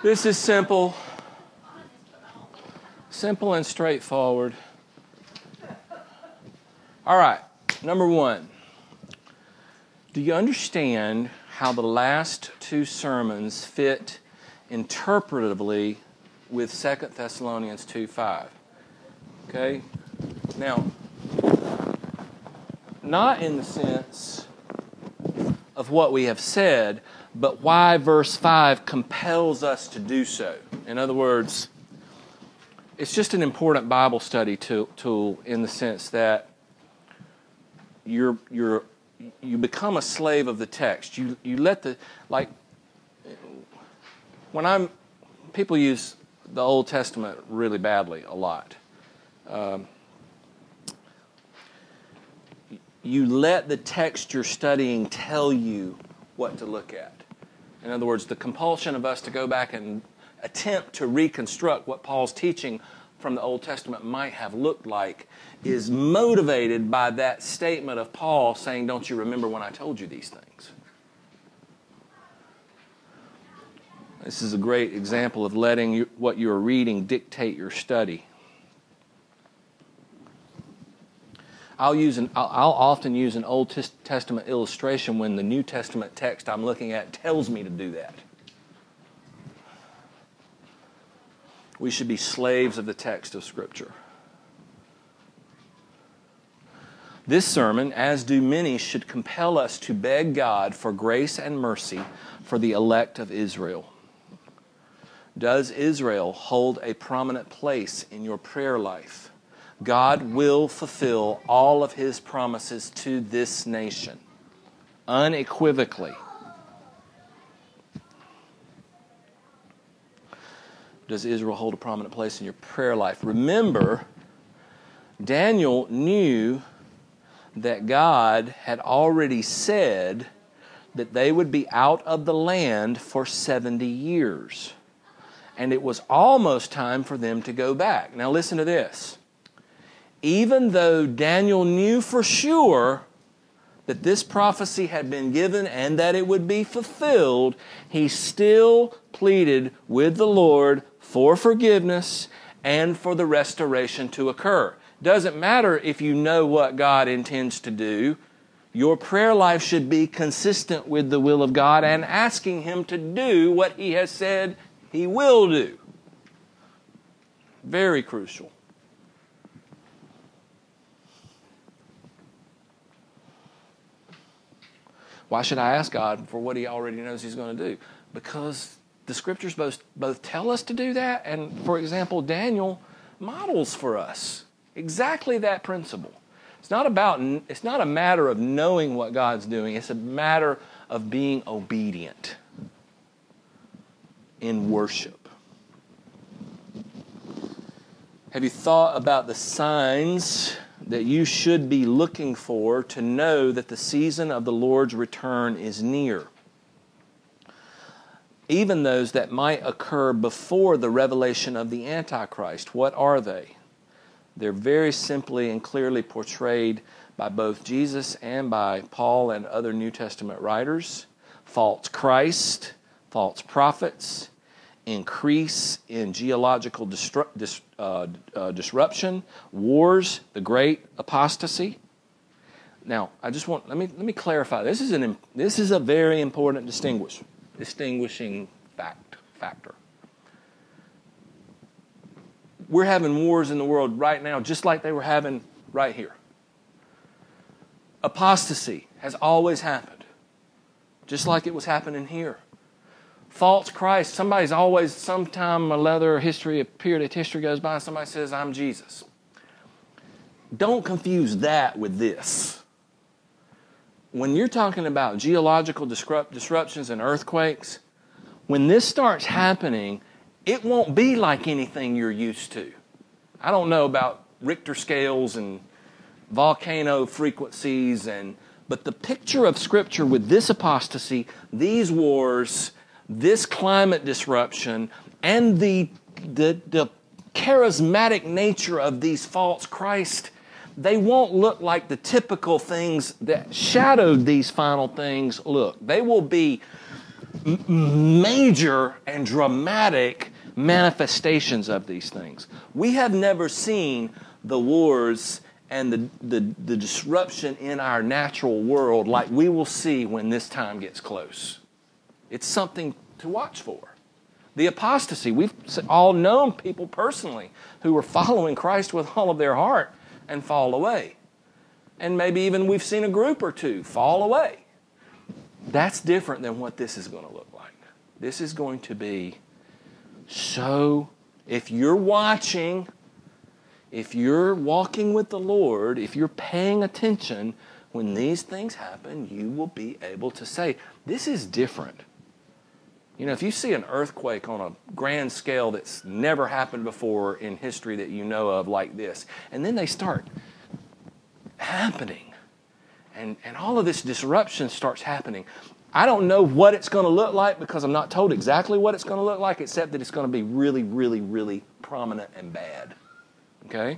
This is simple. Simple and straightforward. All right, number one. Do you understand how the last two sermons fit interpretively with 2 Thessalonians 2:5? Okay? Now, not in the sense of what we have said, but why verse 5 compels us to do so. In other words, it's just an important Bible study tool in the sense that you become a slave of the text. You let the, like, people use the Old Testament really badly a lot. You let the text you're studying tell you what to look at. In other words, the compulsion of us to go back and attempt to reconstruct what Paul's teaching from the Old Testament might have looked like is motivated by that statement of Paul saying, don't you remember when I told you these things? This is a great example of letting what you're reading dictate your study. I'll often use an Old Testament illustration when the New Testament text I'm looking at tells me to do that. We should be slaves of the text of Scripture. This sermon, as do many, should compel us to beg God for grace and mercy for the elect of Israel. Does Israel hold a prominent place in your prayer life? God will fulfill all of His promises to this nation, unequivocally. Does Israel hold a prominent place in your prayer life? Remember, Daniel knew that God had already said that they would be out of the land for 70 years. And it was almost time for them to go back. Now listen to this. Even though Daniel knew for sure that this prophecy had been given and that it would be fulfilled, he still pleaded with the Lord for forgiveness and for the restoration to occur. Doesn't matter if you know what God intends to do. Your prayer life should be consistent with the will of God and asking Him to do what He has said He will do. Very crucial. Why should I ask God for what He already knows He's going to do? Because the Scriptures both tell us to do that, and, for example, Daniel models for us exactly that principle. It's not a matter of knowing what God's doing. It's a matter of being obedient in worship. Have you thought about the signs that you should be looking for to know that the season of the Lord's return is near? Even those that might occur before the revelation of the Antichrist. What are they? They're very simply and clearly portrayed by both Jesus and by Paul and other New Testament writers. False Christ, false prophets, increase in geological disruption, wars, the great apostasy. Now, let me clarify. This is a very important distinguishing factor. We're having wars in the world right now, just like they were having right here. Apostasy has always happened, just like it was happening here. False Christ, somebody's always, sometime a period of history goes by and somebody says, I'm Jesus. Don't confuse that with this. When you're talking about geological disruptions and earthquakes, when this starts happening, it won't be like anything you're used to. I don't know about Richter scales and volcano frequencies, but the picture of Scripture with this apostasy, these wars, this climate disruption, and the charismatic nature of these false Christ, they won't look like the typical things that shadowed these final things look. They will be major and dramatic manifestations of these things. We have never seen the wars and the disruption in our natural world like we will see when this time gets close. It's something to watch for. The apostasy, we've all known people personally who were following Christ with all of their heart and fall away. And maybe even we've seen a group or two fall away. That's different than what this is going to look like. This is going to be so, if you're watching, if you're walking with the Lord, if you're paying attention, when these things happen, you will be able to say, this is different. You know, if you see an earthquake on a grand scale that's never happened before in history that you know of like this, and then they start happening, and all of this disruption starts happening. I don't know what it's going to look like because I'm not told exactly what it's going to look like, except that it's going to be really, really, really prominent and bad. Okay?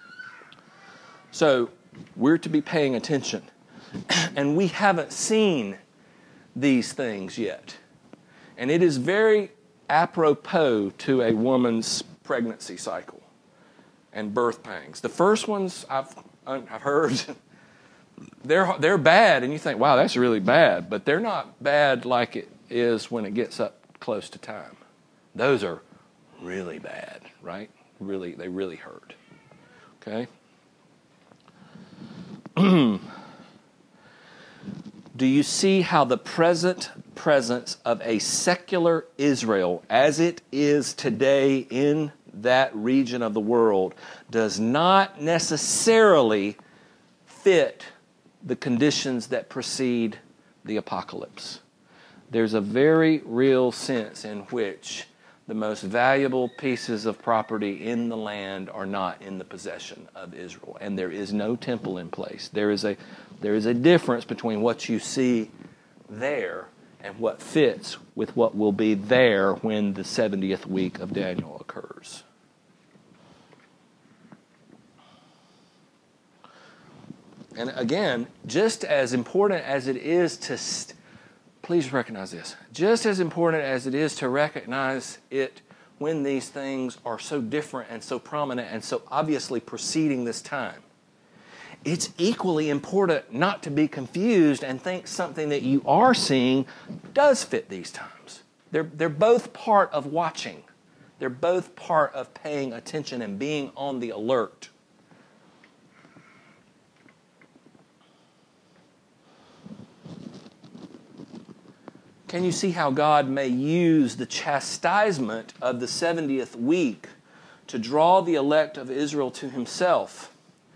So, we're to be paying attention. And we haven't seen these things yet. And it is very apropos to a woman's pregnancy cycle and birth pangs. The first ones I've heard, they're bad, and you think, wow, that's really bad. But they're not bad like it is when it gets up close to time. Those are really bad, right? They really hurt. Okay? Do you see how the present presence of a secular Israel, as it is today in that region of the world, does not necessarily fit the conditions that precede the apocalypse? There's a very real sense in which the most valuable pieces of property in the land are not in the possession of Israel, and there is no temple in place. There is a difference between what you see there and what fits with what will be there when the 70th week of Daniel occurs. And again, just as important as it is to, please recognize this, just as important as it is to recognize it when these things are so different and so prominent and so obviously preceding this time, it's equally important not to be confused and think something that you are seeing does fit these times. They're both part of watching. They're both part of paying attention and being on the alert. Can you see how God may use the chastisement of the 70th week to draw the elect of Israel to Himself?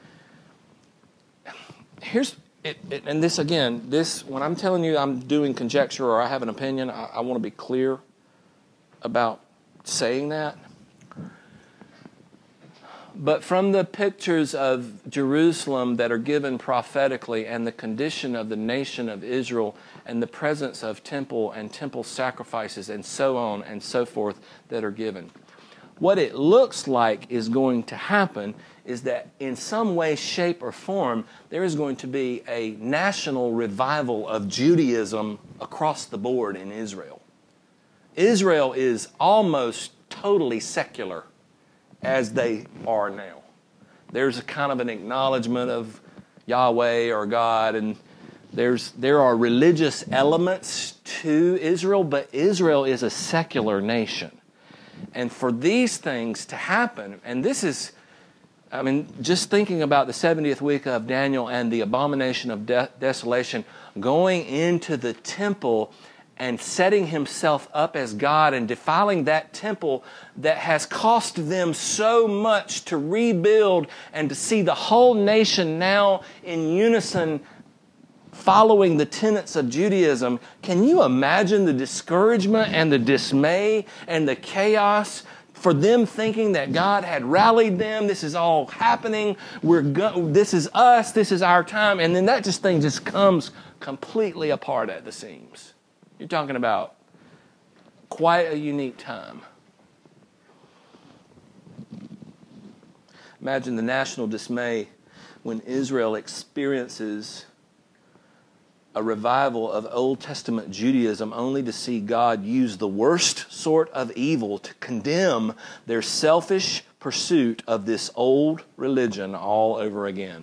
And this again, when I'm telling you I'm doing conjecture or I have an opinion, I want to be clear about saying that. But from the pictures of Jerusalem that are given prophetically and the condition of the nation of Israel and the presence of temple and temple sacrifices and so on and so forth that are given, what it looks like is going to happen is that in some way, shape, or form, there is going to be a national revival of Judaism across the board in Israel. Israel is almost totally secular as they are now. There's a kind of an acknowledgement of Yahweh or God, and there are religious elements to Israel, but Israel is a secular nation. And for these things to happen, and this is, just thinking about the 70th week of Daniel and the abomination of desolation, going into the temple and setting himself up as God and defiling that temple that has cost them so much to rebuild, and to see the whole nation now in unison following the tenets of Judaism. Can you imagine the discouragement and the dismay and the chaos for them thinking that God had rallied them? This is all happening. This is us. This is our time. And then that thing just comes completely apart at the seams. You're talking about quite a unique time. Imagine the national dismay when Israel experiences a revival of Old Testament Judaism only to see God use the worst sort of evil to condemn their selfish pursuit of this old religion all over again.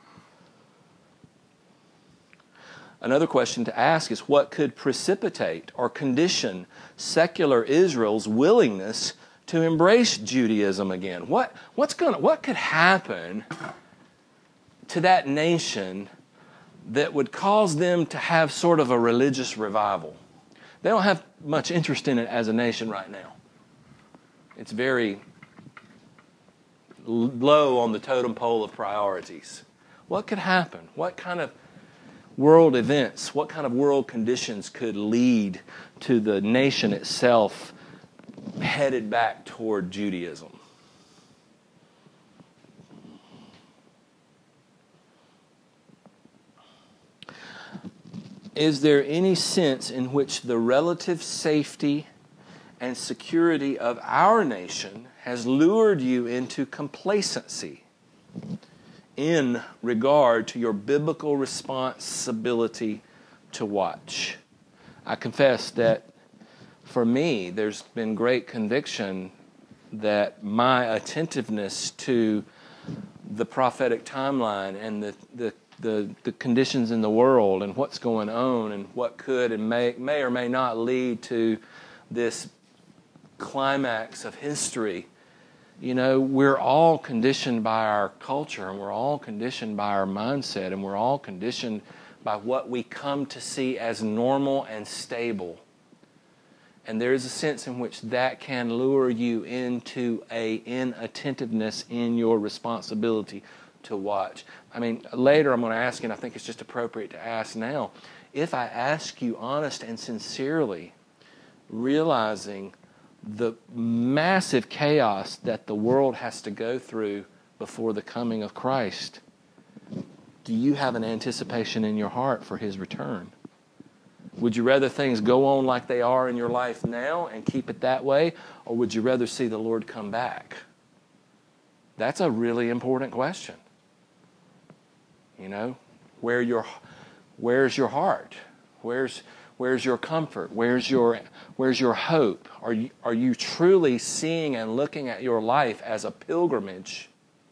Another question to ask is, what could precipitate or condition secular Israel's willingness to embrace Judaism again? What could happen to that nation that would cause them to have sort of a religious revival? They don't have much interest in it as a nation right now. It's very low on the totem pole of priorities. What could happen? What kind of world events, what kind of world conditions could lead to the nation itself headed back toward Judaism? Is there any sense in which the relative safety and security of our nation has lured you into complacency in regard to your biblical responsibility to watch? I confess that for me, there's been great conviction that my attentiveness to the prophetic timeline and the conditions in the world and what's going on and what could and may or may not lead to this climax of history. You know, we're all conditioned by our culture, and we're all conditioned by our mindset, and we're all conditioned by what we come to see as normal and stable. And there is a sense in which that can lure you into an inattentiveness in your responsibility to watch. I mean, later I'm going to ask you, and I think it's just appropriate to ask now, if I ask you honest and sincerely, realizing the massive chaos that the world has to go through before the coming of Christ, do you have an anticipation in your heart for His return? Would you rather things go on like they are in your life now and keep it that way, or would you rather see the Lord come back? That's a really important question. You know, where's your heart? Where's your comfort? Where's your hope? Are you truly seeing and looking at your life as a pilgrimage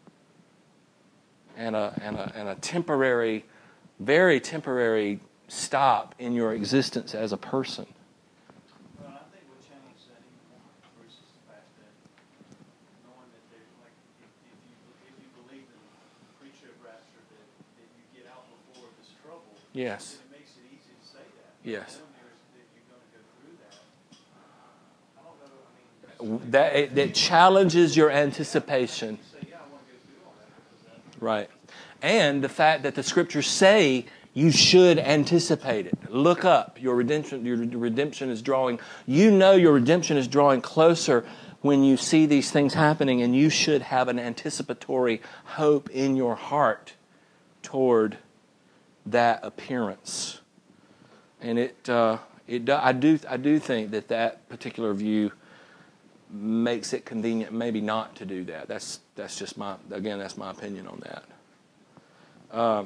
and a temporary, very temporary stop in your existence as a person? Well, I think what changed that even more, Bruce, is the fact that knowing that there's like if you believe in the pre-trib rapture that you get out before this trouble, Yes. then it makes it easy to say that. Yes. Knowing that you're going to go through that. I don't know. I mean, That challenges your anticipation. you say, yeah, I want to go through all that because that. Right. And the fact that the Scriptures say you should anticipate it. Look up. Your redemption is drawing. You know your redemption is drawing closer when you see these things happening, and you should have an anticipatory hope in your heart toward that appearance. And I do think that particular view makes it convenient maybe not to do that. That's just my opinion on that.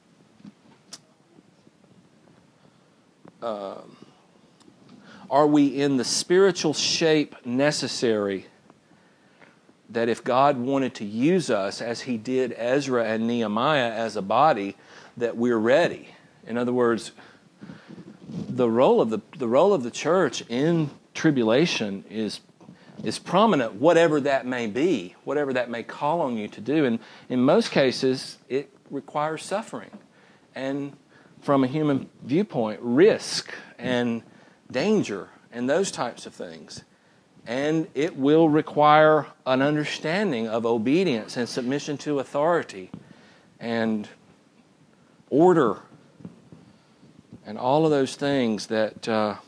Are we in the spiritual shape necessary that if God wanted to use us as He did Ezra and Nehemiah as a body, that we're ready? In other words, the role of the church in tribulation is prominent, whatever that may be, whatever that may call on you to do. And in most cases, it requires suffering. And from a human viewpoint, risk and danger and those types of things. And it will require an understanding of obedience and submission to authority and order and all of those things that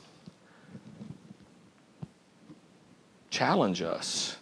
challenge us.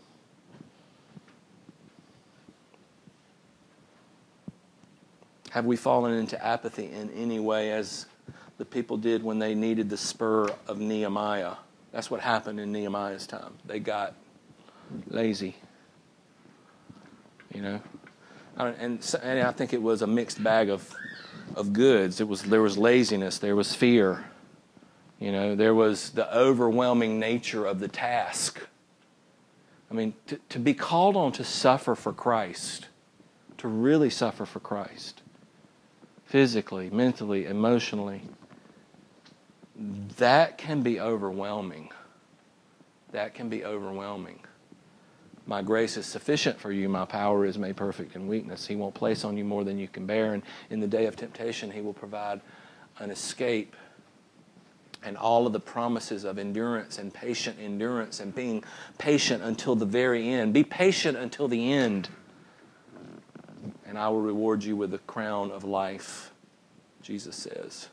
Have we fallen into apathy in any way as the people did when they needed the spur of Nehemiah? That's what happened in Nehemiah's time. They got lazy. You know? And I think it was a mixed bag of of goods. There was laziness, there was fear. There was the overwhelming nature of the task. I mean, to be called on to suffer for Christ, to really suffer for Christ, physically, mentally, emotionally, that can be overwhelming. That can be overwhelming. My grace is sufficient for you. My power is made perfect in weakness. He won't place on you more than you can bear. And in the day of temptation, He will provide an escape. And all of the promises of endurance and patient endurance and being patient until the very end. Be patient until the end. And I will reward you with the crown of life, Jesus says.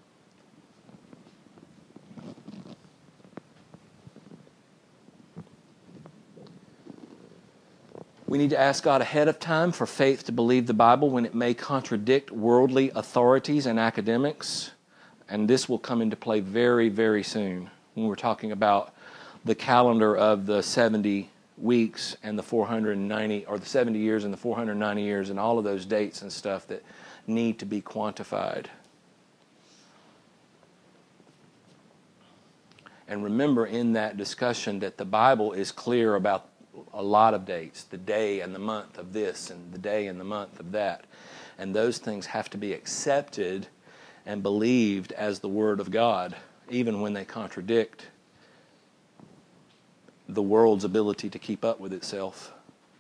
We need to ask God ahead of time for faith to believe the Bible when it may contradict worldly authorities and academics. And this will come into play very, very soon when we're talking about the calendar of the 70 weeks and the 490, or the 70 years and the 490 years and all of those dates and stuff that need to be quantified. And remember in that discussion that the Bible is clear about a lot of dates, the day and the month of this and the day and the month of that. And those things have to be accepted and believed as the Word of God, even when they contradict the world's ability to keep up with itself.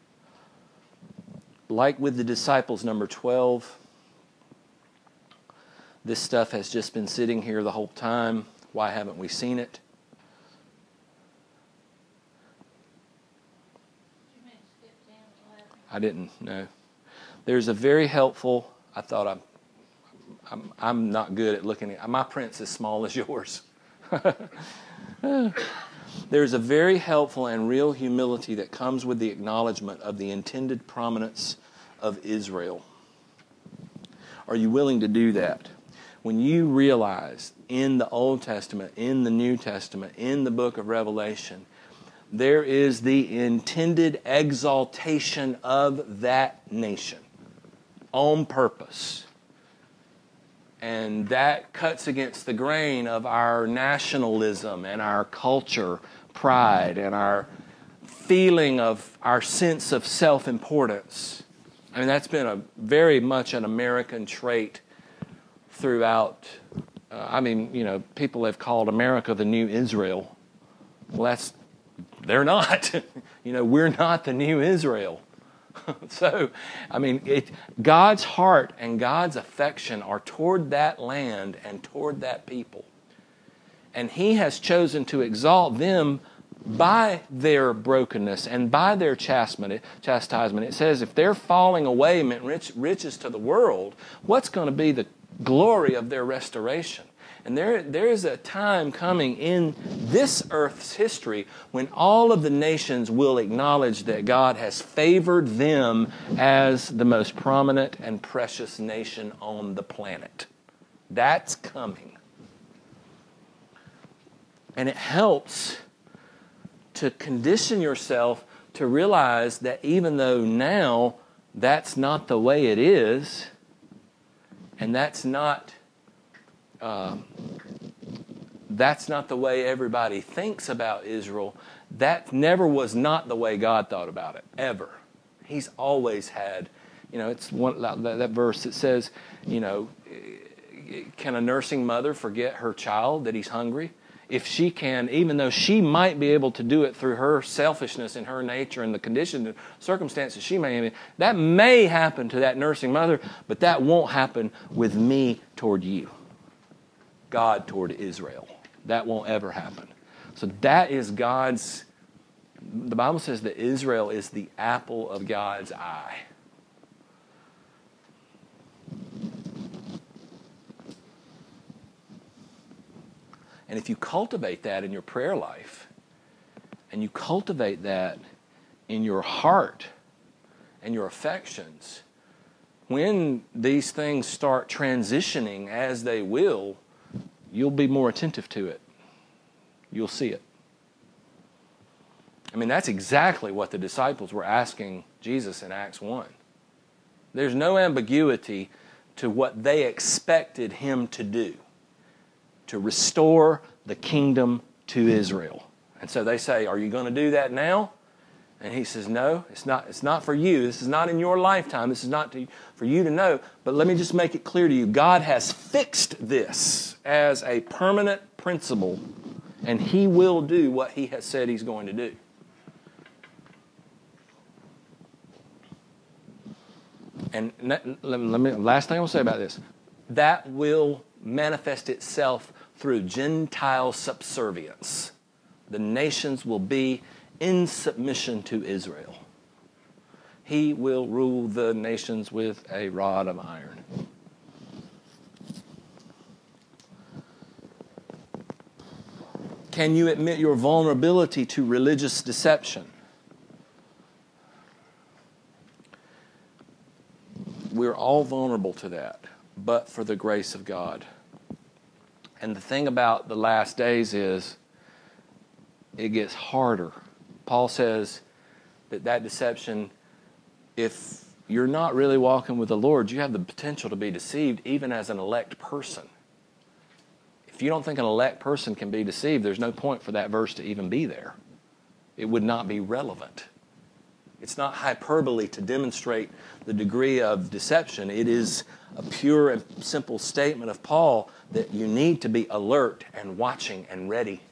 Like with the disciples, number 12, this stuff has just been sitting here the whole time. Why haven't we seen it? I didn't know. There's a very helpful, I'm not good at looking at, my print's as small as yours. There's a very helpful and real humility that comes with the acknowledgement of the intended prominence of Israel. Are you willing to do that? When you realize in the Old Testament, in the New Testament, in the book of Revelation, there is the intended exaltation of that nation on purpose. And that cuts against the grain of our nationalism and our culture pride and our feeling of our sense of self-importance. I mean, that's been very much an American trait throughout. People have called America the new Israel. Well, they're not. We're not the new Israel. So, God's heart and God's affection are toward that land and toward that people. And He has chosen to exalt them by their brokenness and by their chastisement. It says if they're falling away meant riches to the world, what's going to be the glory of their restoration? And there is a time coming in this earth's history when all of the nations will acknowledge that God has favored them as the most prominent and precious nation on the planet. That's coming. And it helps to condition yourself to realize that even though now that's not the way it is, and that's not the way everybody thinks about Israel, that never was not the way God thought about it, ever. He's always had, it's that verse that says, can a nursing mother forget her child that he's hungry? If she can, even though she might be able to do it through her selfishness and her nature and the condition and circumstances she may have, that may happen to that nursing mother, but that won't happen with me toward you. God toward Israel. That won't ever happen. So that is the Bible says that Israel is the apple of God's eye. And if you cultivate that in your prayer life, and you cultivate that in your heart and your affections, when these things start transitioning as they will, you'll be more attentive to it. You'll see it. That's exactly what the disciples were asking Jesus in Acts 1. There's no ambiguity to what they expected him to do, to restore the kingdom to Israel. And so they say, are you going to do that now? And he says, no, it's not for you. This is not in your lifetime. This is not for you to know. But let me just make it clear to you. God has fixed this as a permanent principle, and he will do what he has said he's going to do. And last thing I'll say about this, that will manifest itself through Gentile subservience. The nations will be in submission to Israel. He will rule the nations with a rod of iron. Can you admit your vulnerability to religious deception? We're all vulnerable to that, but for the grace of God. And the thing about the last days is it gets harder. Paul says that deception, if you're not really walking with the Lord, you have the potential to be deceived even as an elect person. If you don't think an elect person can be deceived, there's no point for that verse to even be there. It would not be relevant. It's not hyperbole to demonstrate the degree of deception. It is a pure and simple statement of Paul that you need to be alert and watching and ready.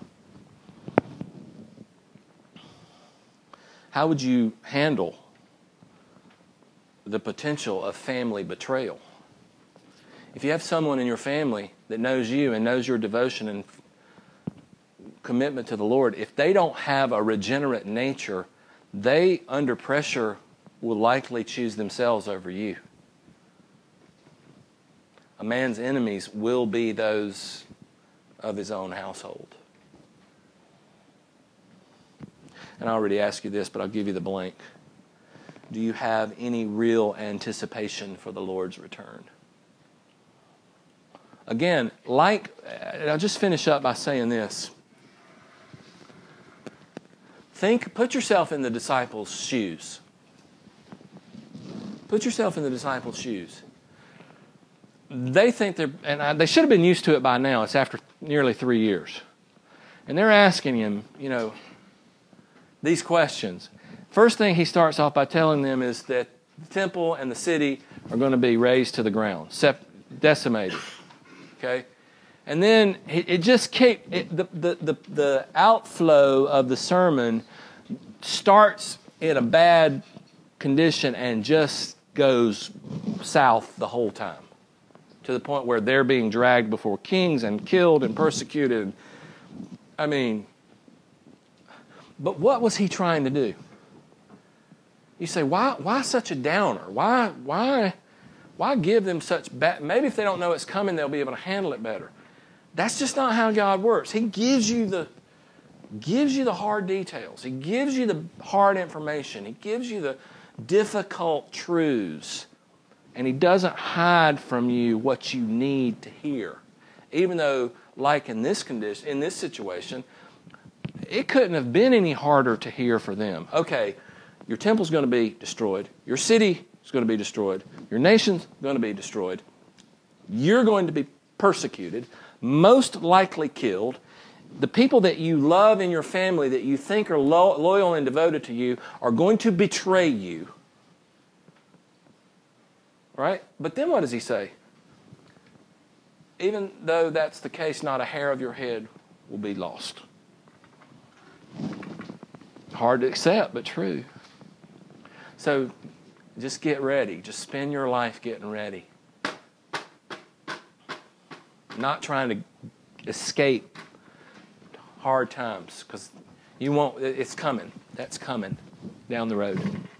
How would you handle the potential of family betrayal? If you have someone in your family that knows you and knows your devotion and commitment to the Lord, if they don't have a regenerate nature, they, under pressure, will likely choose themselves over you. A man's enemies will be those of his own household. And I already asked you this, but I'll give you the blank. Do you have any real anticipation for the Lord's return? Again, I'll just finish up by saying this. Put yourself in the disciples' shoes. Put yourself in the disciples' shoes. They think they should have been used to it by now. It's after nearly 3 years. And they're asking him, these questions. First thing he starts off by telling them is that the temple and the city are going to be razed to the ground, decimated. Okay? And then the outflow of the sermon starts in a bad condition and just goes south the whole time, to the point where they're being dragged before kings and killed and persecuted. But what was he trying to do? You say, why such a downer? Why give them such bad? Maybe if they don't know it's coming, they'll be able to handle it better. That's just not how God works. He gives you the hard details. He gives you the hard information. He gives you the difficult truths. And he doesn't hide from you what you need to hear. Even though, like in this situation, it couldn't have been any harder to hear for them. Okay, your temple's going to be destroyed. Your city is going to be destroyed. Your nation's going to be destroyed. You're going to be persecuted, most likely killed. The people that you love in your family that you think are loyal and devoted to you are going to betray you. Right? But then what does he say? Even though that's the case, not a hair of your head will be lost. Hard to accept, but true. So just get ready. Just spend your life getting ready. Not trying to escape hard times, because you won't. It's coming. That's coming down the road.